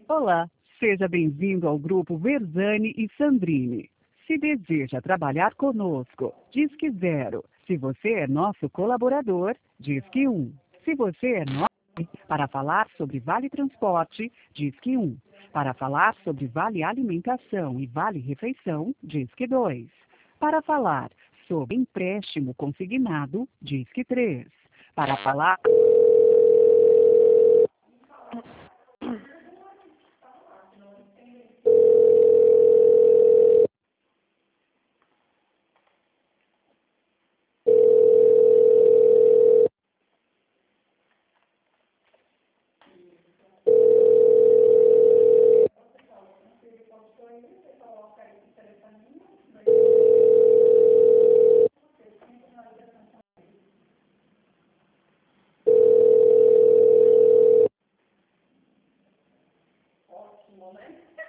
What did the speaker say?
Olá, seja bem-vindo ao grupo Verzani e Sandrini. Se deseja trabalhar conosco, Disque 0. Se você é nosso colaborador, Disque 1. Se você é nosso, para falar sobre Vale Transporte, Disque 1. Para falar sobre Vale Alimentação e Vale Refeição, Disque 2. Para falar sobre empréstimo consignado, Disque 3. Para falar... Ótimo, né?